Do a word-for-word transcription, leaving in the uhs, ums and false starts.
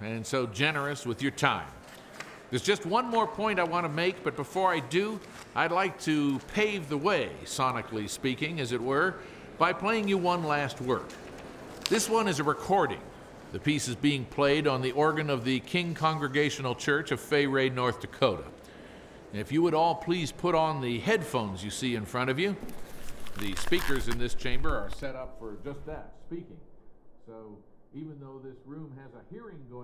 and so generous with your time. There's just one more point I want to make, but before I do, I'd like to pave the way, sonically speaking, as it were, by playing you one last work. This one is a recording. The piece is being played on the organ of the King Congregational Church of Fay-Ray, North Dakota. If you would all please put on the headphones you see in front of you. The speakers in this chamber are set up for just that, speaking. So even though this room has a hearing going